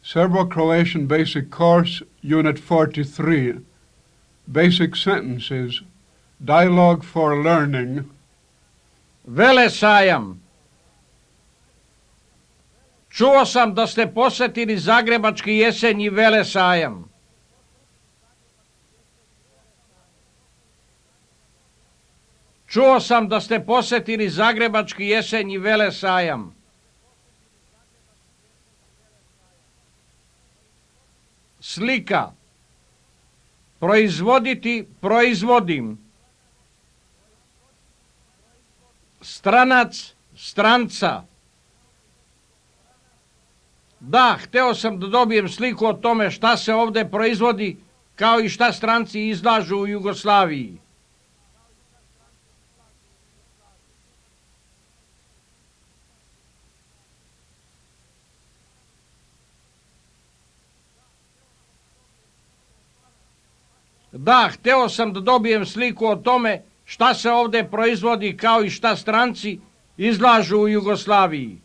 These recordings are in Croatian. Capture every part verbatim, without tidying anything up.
Serbo-Croatian Basic Course, Unit forty-three, Basic Sentences, Dialogue for Learning. Velesajam. Čuo sam da ste posjetili Zagrebački jesenji velesajam. Čuo sam da ste posjetili Zagrebački jesenji velesajam. Slika. Proizvoditi, proizvodim. Stranac, stranca. Da, hteo sam da dobijem sliku o tome šta se ovdje proizvodi, kao i šta stranci izlažu u Jugoslaviji. Da, hteo sam da dobijem sliku o tome šta se ovdje proizvodi, kao i šta stranci izlažu u Jugoslaviji.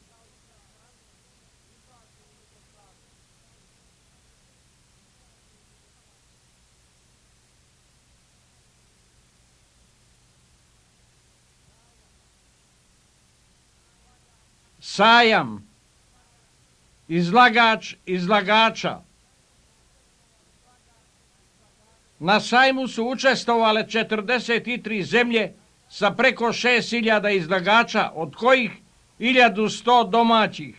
Sajam. Izlagač, izlagača. Na sajmu su učestvovale četrdeset tri zemlje sa preko šest hiljada izlagača, od kojih hiljadu sto domaćih.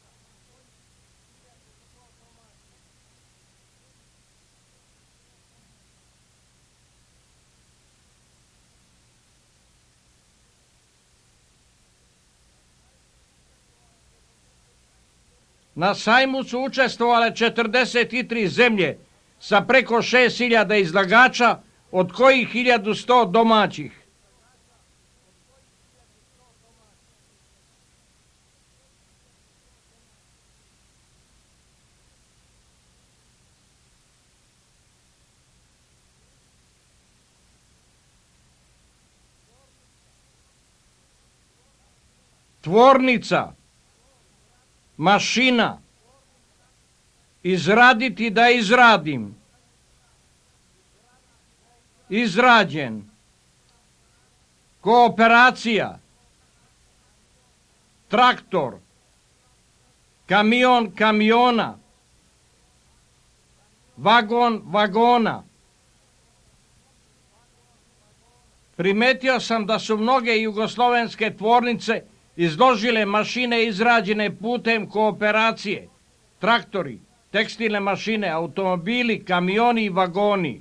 Na sajmu su učestvovale četrdeset tri zemlje sa preko šest hiljada izlagača, od kojih hiljadu sto domaćih. Tvornica. Mašina. Izraditi da izradim. Izrađen. Kooperacija. Traktor. Kamion kamiona. Vagon vagona. Primetio sam da su mnoge jugoslovenske tvornice izložile mašine izrađene putem kooperacije. Traktori, tekstilne mašine, automobili, kamioni i vagoni.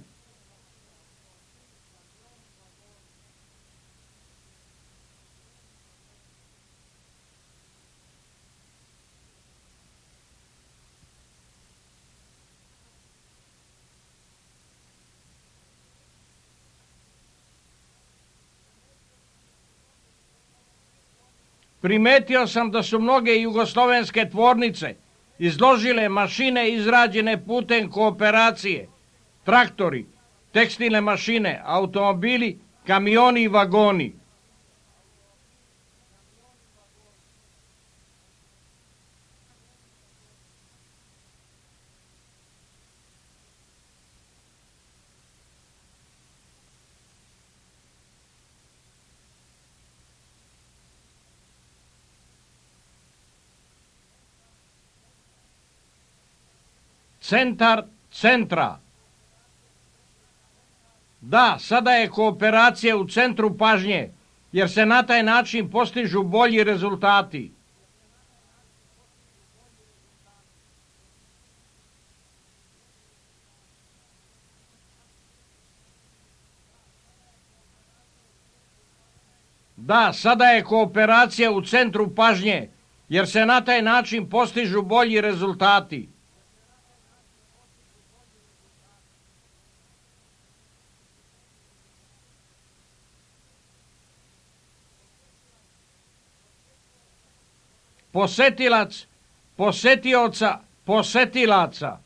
Primetio sam da su mnoge jugoslovenske tvornice izložile mašine izrađene putem kooperacije, traktori, tekstilne mašine, automobili, kamioni i vagoni. Centar centra. Da, sada je kooperacija u centru pažnje, jer se na taj način postižu bolji rezultati. Da, sada je kooperacija u centru pažnje, jer se na taj način postižu bolji rezultati. Posetilac, posetioca, posetilaca.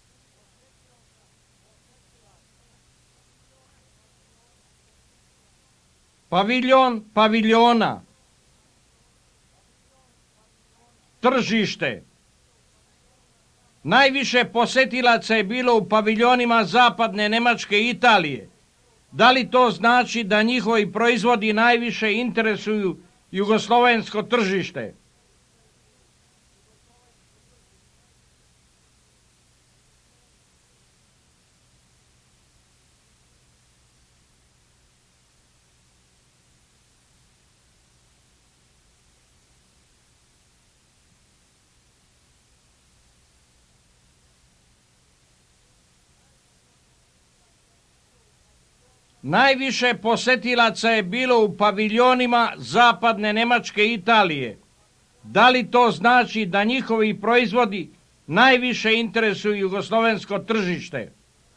Paviljon, paviljona. Tržište. Najviše posetilaca je bilo u paviljonima zapadne Nemačke i Italije. Da li to znači da njihovi proizvodi najviše interesuju jugoslovensko tržište? Najviše posetilaca je bilo u paviljonima zapadne Nemačke i Italije. Da li to znači da njihovi proizvodi najviše interesuju jugoslovensko tržište?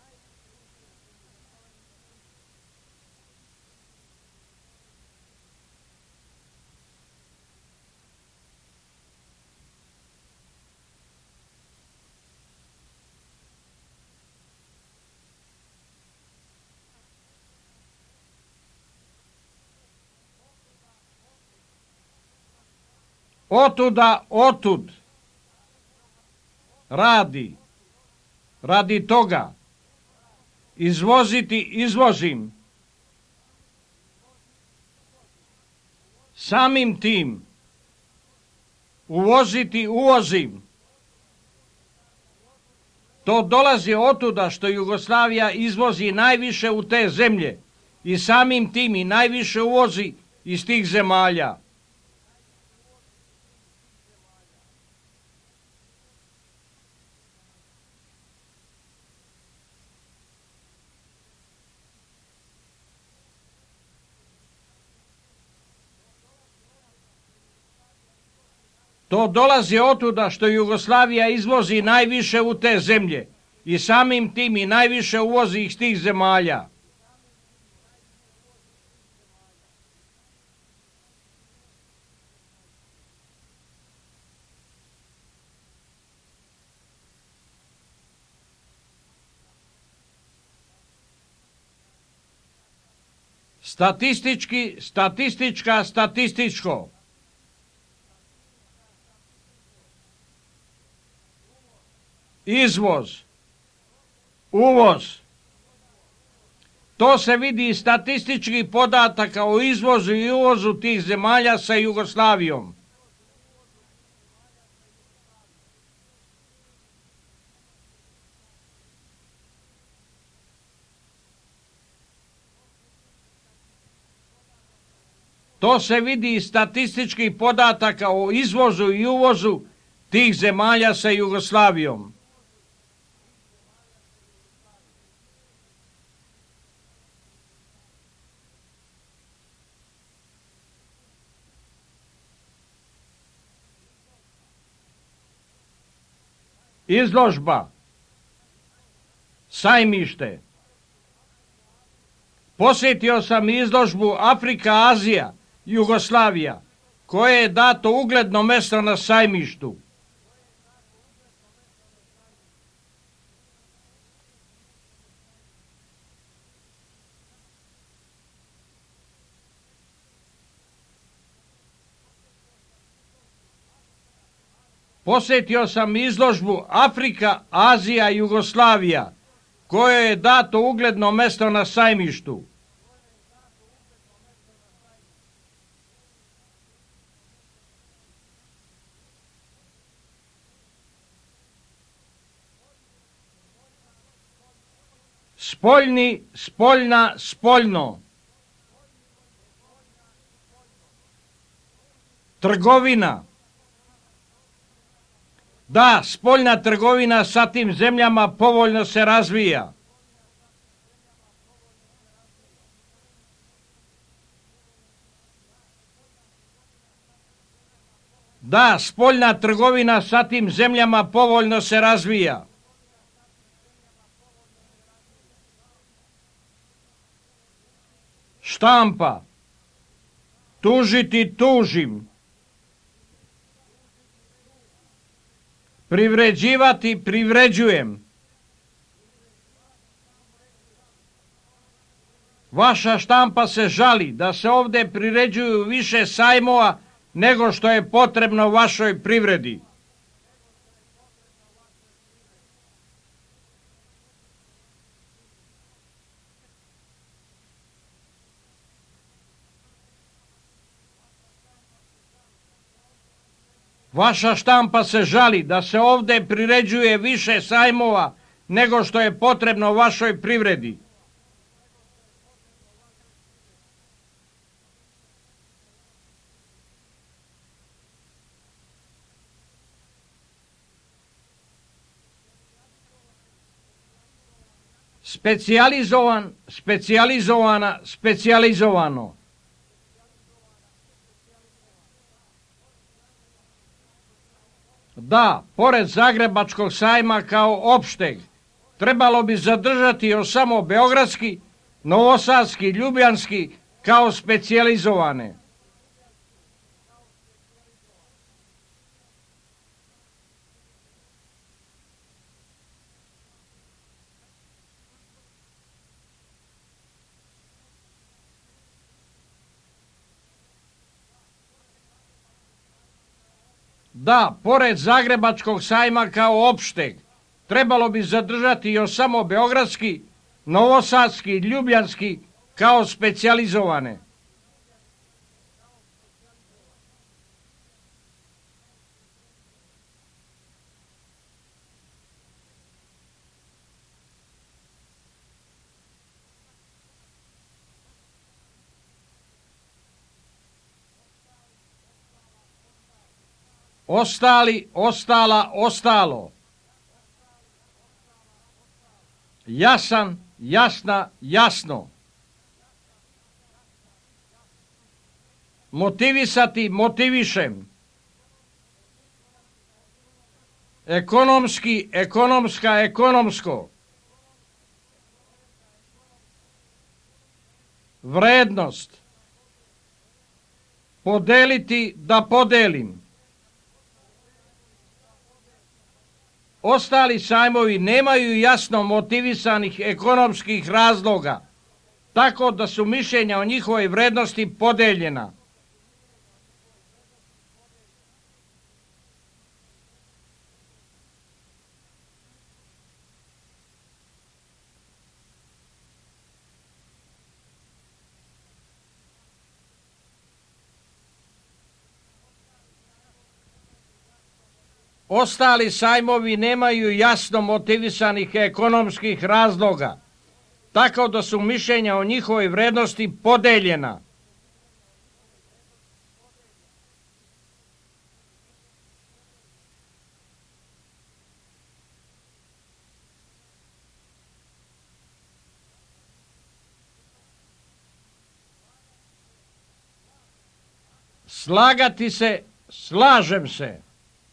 Otuda, otud, radi, radi toga, izvoziti, izvozim, samim tim, uvoziti, uvozim. To dolazi otuda što Jugoslavija izvozi najviše u te zemlje i samim tim i najviše uvozi iz tih zemalja. To dolazi otuda što Jugoslavija izvozi najviše u te zemlje i samim tim i najviše uvozi iz tih zemalja. Statistički, statistička, statističko. Izvoz, uvoz. To se vidi iz statističkih podataka o izvozu i uvozu tih zemalja sa Jugoslavijom. To se vidi iz statističkih podataka o izvozu i uvozu tih zemalja sa Jugoslavijom. Izložba, sajmište. Posjetio sam izložbu Afrika, Azija, Jugoslavija, koje je dato ugledno mjesto na sajmištu. Posjetio sam izložbu Afrika, Azija, Jugoslavija, kojoj je dato ugledno mjesto na sajmištu. Spoljni, spoljna, spoljno. Trgovina. Da, spoljna trgovina sa tim zemljama povoljno se razvija. Da, spoljna trgovina sa tim zemljama povoljno se razvija. Štampa. Tužiti, tužim. Privređivati, privređujem. Vaša štampa se žali da se ovdje priređuju više sajmova nego što je potrebno vašoj privredi. Vaša štampa se žali da se ovdje priređuje više sajmova nego što je potrebno vašoj privredi. Specijalizovan, specijalizovana, specijalizovano. Da, pored Zagrebačkog sajma kao opšteg, trebalo bi zadržati još samo beogradski, novosadski, ljubljanski kao specijalizovane. Da, pored Zagrebačkog sajma kao opšteg, trebalo bi zadržati još samo beogradski, novosadski, ljubljanski kao specijalizovane. Ostali, ostala, ostalo. Jasan, jasna, jasno. Motivisati, motivišem. Ekonomski, ekonomska, ekonomsko. Vrednost. Podeliti, da podelim. Ostali sajmovi nemaju jasno motivisanih ekonomskih razloga, tako da su mišljenja o njihovoj vrednosti podeljena. Ostali sajmovi nemaju jasno motivisanih ekonomskih razloga, tako da su mišljenja o njihovoj vrednosti podeljena. Slagati se, slažem se.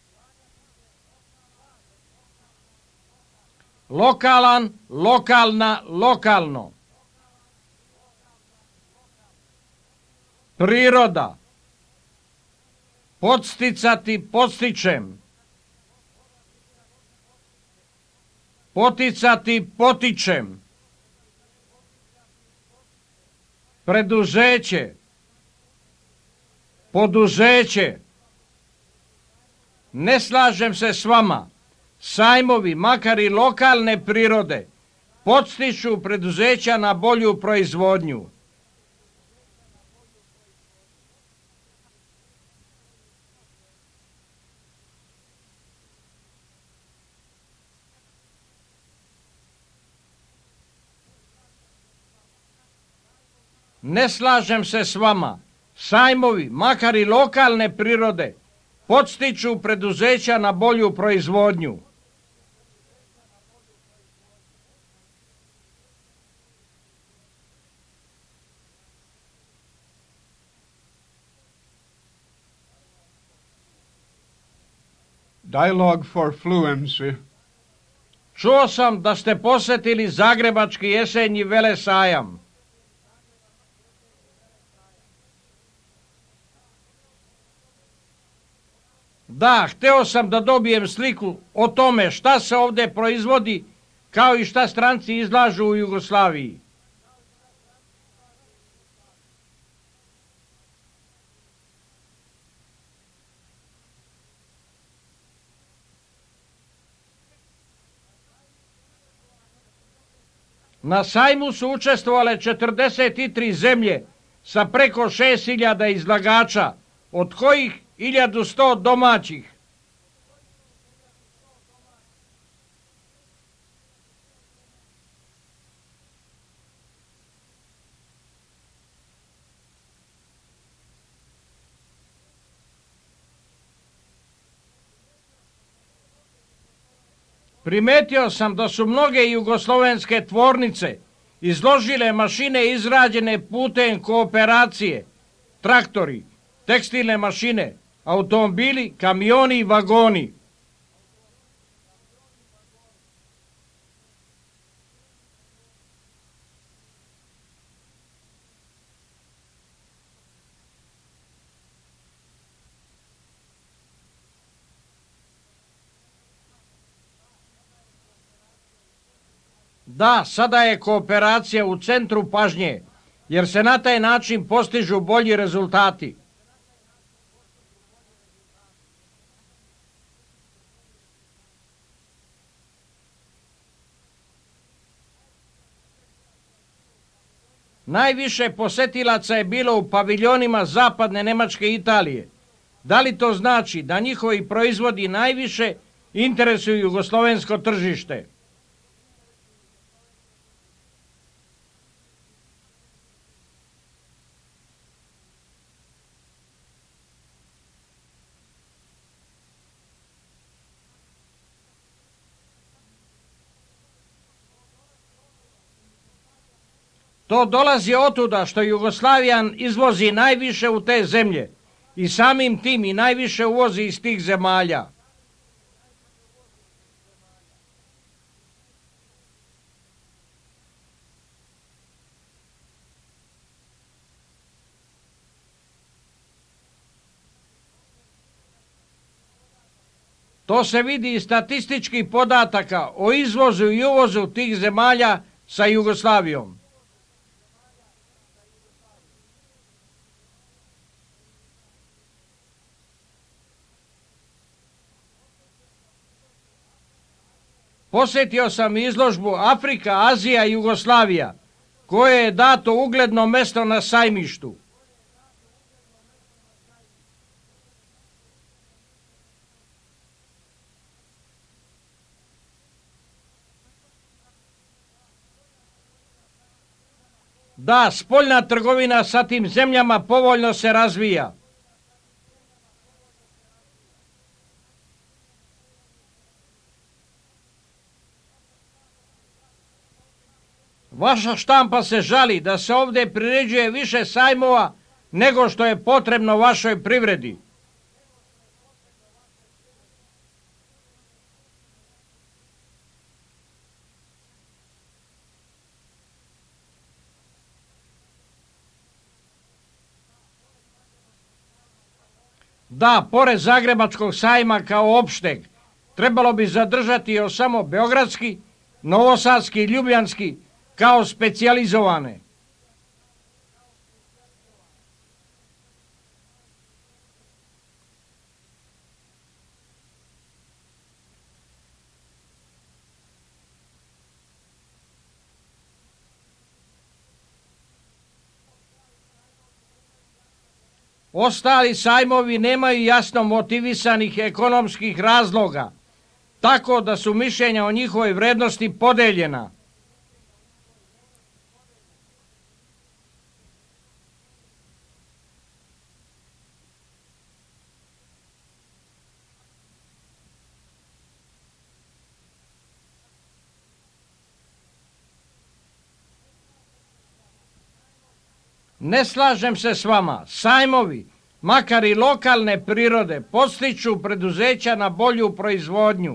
Lokalan, lokalna, lokalno. Priroda. Podsticati, podstičem. Poticati, potičem. Preduzeće. Poduzeće. Ne slažem se s vama. Sajmovi, makar i lokalne prirode, podstiču preduzeća na bolju proizvodnju. Ne slažem se s vama. Sajmovi, makar i lokalne prirode, podstiču preduzeća na bolju proizvodnju. Dialogue for Fluency. Čuo sam da ste posjetili Zagrebački jesenji velesajam. Da, hteo sam da dobijem sliku o tome šta se ovdje proizvodi, kao i šta stranci izlažu u Jugoslaviji. Na sajmu su učestvovale četrdeset tri zemlje sa preko šest hiljada izlagača, od kojih hiljadu sto domaćih. Primetio sam da su mnoge jugoslovenske tvornice izložile mašine izrađene putem kooperacije, traktori, tekstilne mašine, automobili, kamioni i vagoni. Da, sada je kooperacija u centru pažnje, jer se na taj način postižu bolji rezultati. Najviše posetilaca je bilo u paviljonima zapadne Nemačke i Italije. Da li to znači da njihovi proizvodi najviše interesuju jugoslovensko tržište? To dolazi otuda što Jugoslavija izvozi najviše u te zemlje i samim tim i najviše uvozi iz tih zemalja. To se vidi iz statističkih podataka o izvozu i uvozu tih zemalja sa Jugoslavijom. Posjetio sam izložbu Afrika, Azija i Jugoslavija, koje je dato ugledno mesto na sajmištu. Da, spoljna trgovina sa tim zemljama povoljno se razvija. Vaša štampa se žali da se ovdje priređuje više sajmova nego što je potrebno vašoj privredi. Da, pored Zagrebačkog sajma kao opšteg, trebalo bi zadržati još samo beogradski, novosadski i ljubljanski kao specijalizovane. Ostali sajmovi nemaju jasno motivisanih ekonomskih razloga, tako da su mišljenja o njihovoj vrednosti podeljena. Ne slažem se s vama. Sajmovi, makar i lokalne prirode, podstiču preduzeća na bolju proizvodnju.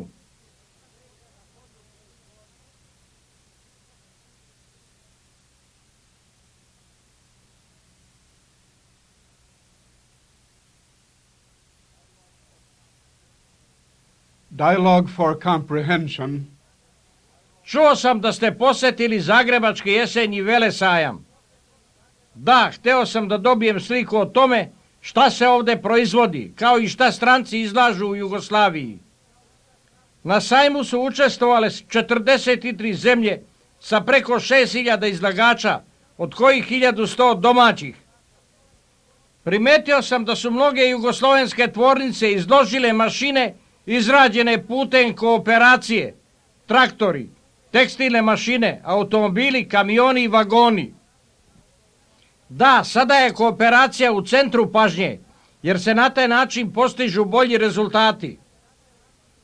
Dialogue for Comprehension. Čuo sam da ste posjetili Zagrebački jesenji velesajam. Da, hteo sam da dobijem sliku o tome šta se ovdje proizvodi, kao i šta stranci izlažu u Jugoslaviji. Na sajmu su učestvovale četrdeset tri zemlje sa preko šest hiljada izlagača, od kojih hiljadu sto domaćih. Primetio sam da su mnoge jugoslovenske tvornice izložile mašine izrađene putem kooperacije, traktori, tekstilne mašine, automobili, kamioni i vagoni. Da, sada je kooperacija u centru pažnje, jer se na taj način postižu bolji rezultati.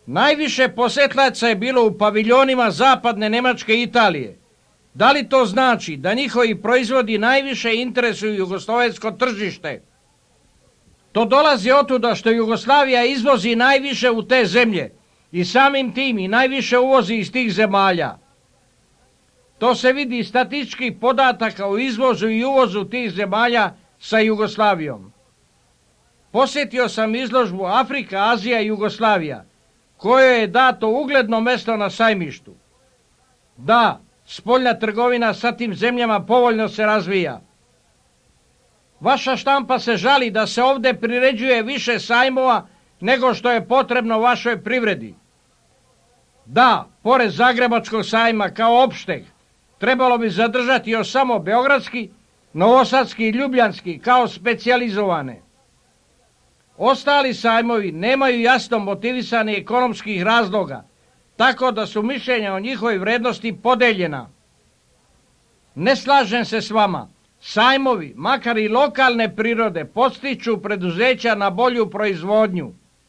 Najviše posjetlaca je bilo u paviljonima zapadne Njemačke i Italije. Da li to znači da njihovi proizvodi najviše interesuju jugoslovensko tržište? To dolazi otuda što Jugoslavija izvozi najviše u te zemlje i samim tim i najviše uvozi iz tih zemalja. To se vidi iz statističkih podataka o izvozu i uvozu tih zemalja sa Jugoslavijom. Posjetio sam izložbu Afrika, Azija i Jugoslavija, kojoj je dato ugledno mjesto na sajmištu. Da, spoljna trgovina sa tim zemljama povoljno se razvija. Vaša štampa se žali da se ovdje priređuje više sajmova nego što je potrebno vašoj privredi. Da, pored Zagrebačkog sajma kao opšteg, trebalo bi zadržati još samo Beogradski, Novosadski i Ljubljanski kao specijalizovane. Ostali sajmovi nemaju jasno motivisani ekonomskih razloga, tako da su mišljenja o njihovoj vrednosti podeljena. Ne slažem se s vama. Sajmovi, makar i lokalne prirode, podstiču preduzeća na bolju proizvodnju.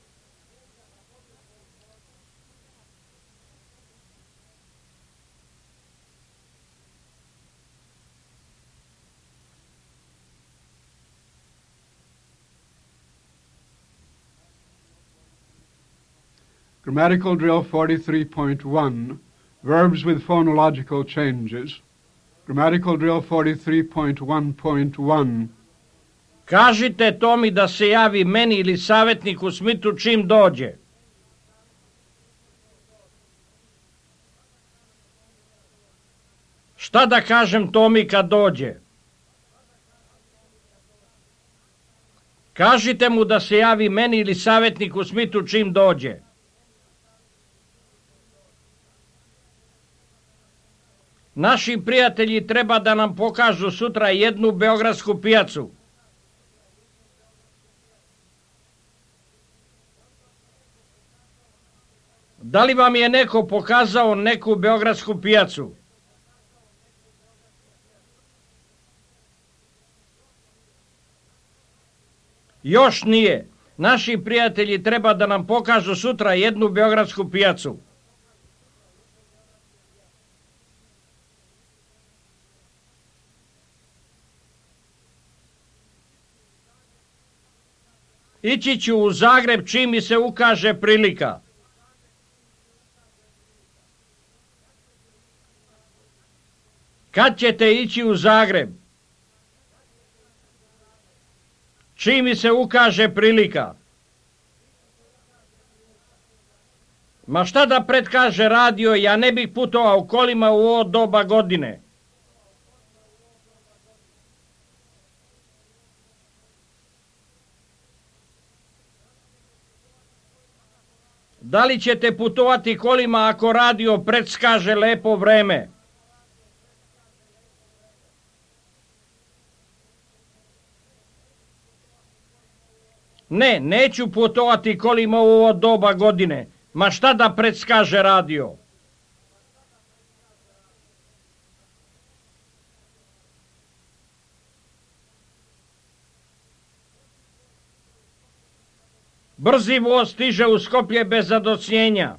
Grammatical drill forty-three point one, verbs with phonological changes. Grammatical drill forty-three point one point one. Kažite Tomi da se javi meni ili savjetniku Smitu čim dođe. Šta da kažem Tomi kad dođe? Kažite mu da se javi meni ili savjetniku Smitu čim dođe. Naši prijatelji treba da nam pokažu sutra jednu beogradsku pijacu. Da li vam je neko pokazao neku beogradsku pijacu? Još nije. Naši prijatelji treba da nam pokažu sutra jednu beogradsku pijacu. Ići ću u Zagreb čim mi se ukaže prilika. Kad ćete ići u Zagreb? Čim mi se ukaže prilika. Ma šta da pretkaže radio, ja ne bih putovao kolima u ovo doba godine. Da li ćete putovati kolima ako radio predskaže lepo vreme? Ne, neću putovati kolima u ovo doba godine. Ma šta da predskaže radio? Brzi voz stiže u Skoplje bez zadocnjenja.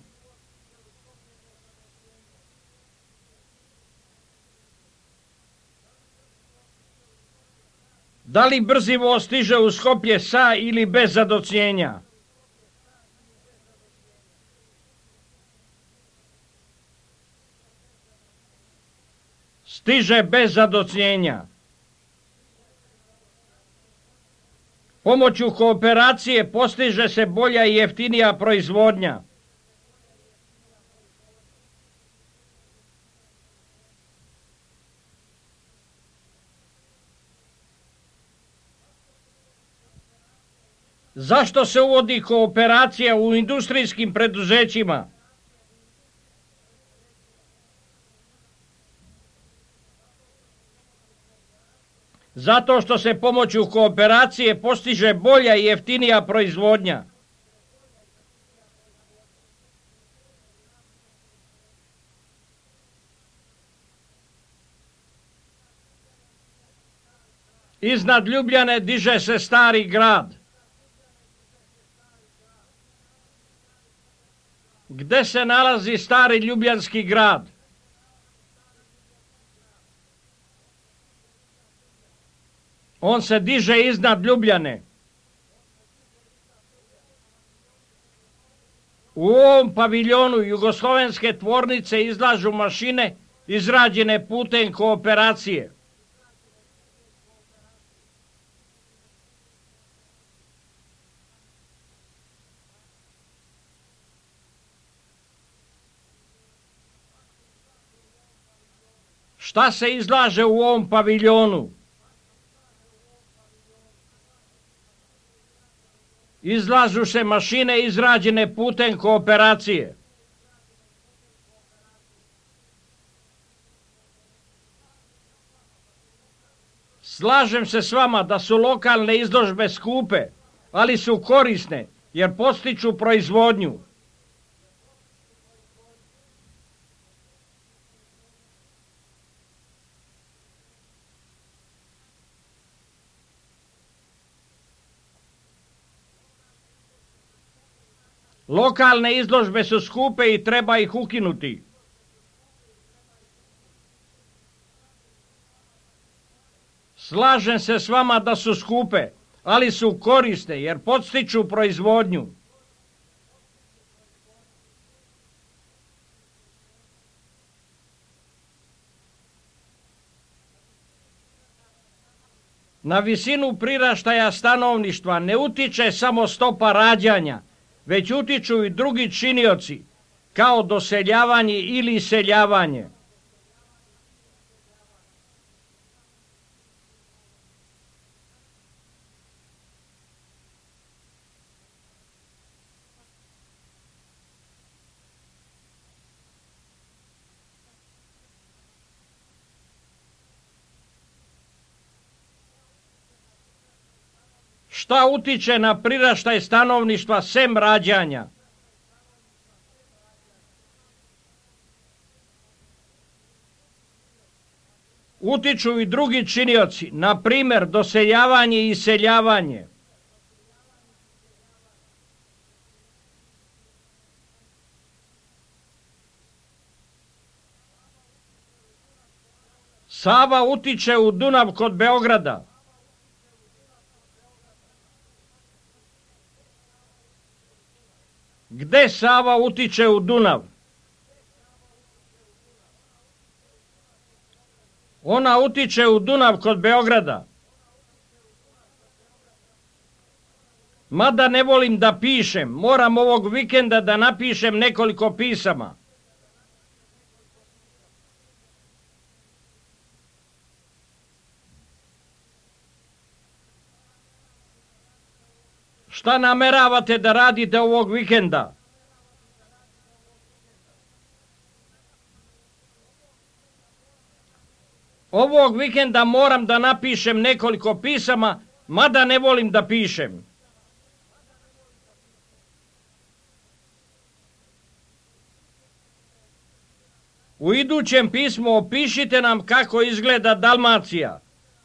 Da li brzi voz stiže u Skoplje sa ili bez zadocnjenja? Stiže bez zadocnjenja. Pomoću kooperacije postiže se bolja i jeftinija proizvodnja. Zašto se uvodi kooperacija u industrijskim preduzećima? Zato što se pomoću kooperacije postiže bolja i jeftinija proizvodnja. Iznad Ljubljane diže se Stari grad. Gde se nalazi stari ljubljanski grad? On se diže iznad Ljubljane. U ovom paviljonu jugoslovenske tvornice izlažu mašine izrađene putem kooperacije. Šta se izlaže u ovom paviljonu? Izlažu se mašine izrađene putem kooperacije. Slažem se s vama da su lokalne izložbe skupe, ali su korisne jer podstiču proizvodnju. Lokalne izložbe su skupe i treba ih ukinuti. Slažem se s vama da su skupe, ali su korisne jer podstiču proizvodnju. Na visinu priraštaja stanovništva ne utiče samo stopa rađanja, već utiču i drugi činioci, kao doseljavanje ili iseljavanje. Šta utiče na priraštaj stanovništva sem rađanja? Utiču i drugi činioci, na primjer doseljavanje i iseljavanje. Sava utiče u Dunav kod Beograda. Gde Sava utiče u Dunav? Ona utiče u Dunav kod Beograda. Mada ne volim da pišem, moram ovog vikenda da napišem nekoliko pisama. Šta nameravate da radite ovog vikenda? Ovog vikenda moram da napišem nekoliko pisama, mada ne volim da pišem. U idućem pismu opišite nam kako izgleda Dalmacija.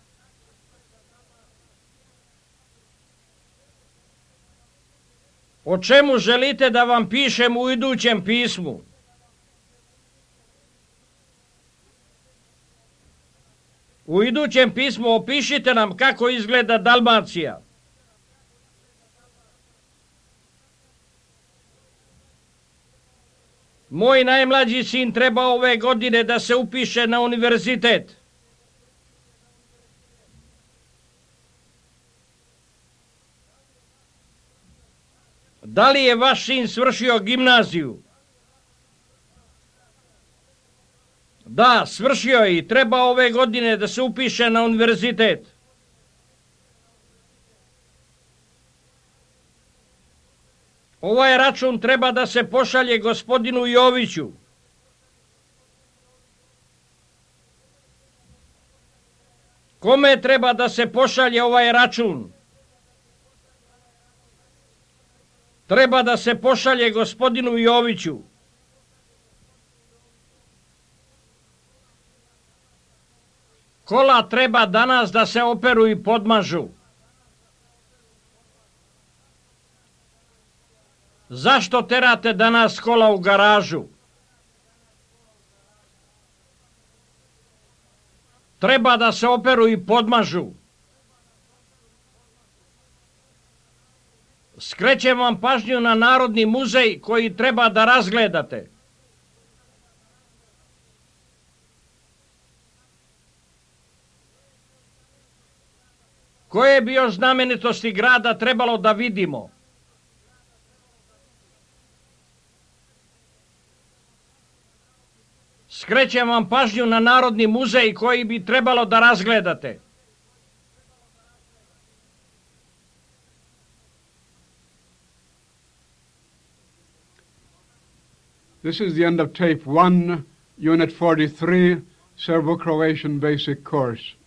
O čemu želite da vam pišem u idućem pismu? U idućem pismu opišite nam kako izgleda Dalmacija. Moj najmlađi sin treba ove godine da se upiše na univerzitet. Da li je vaš sin svršio gimnaziju? Da, svršio je i treba ove godine da se upiše na univerzitet. Ovaj račun treba da se pošalje gospodinu Joviću. Kome treba da se pošalje ovaj račun? Treba da se pošalje gospodinu Joviću. Kola treba danas da se operu i podmažu. Zašto terate danas kola u garažu? Treba da se operu i podmažu. Skrećem vam pažnju na Narodni muzej koji treba da razgledate. Koje bi još znamenitosti grada trebalo da vidimo? Skrećem vam pažnju na Narodni muzej koji bi trebalo da razgledate. This is the end of tape one, unit forty-three, Serbo-Croatian basic course.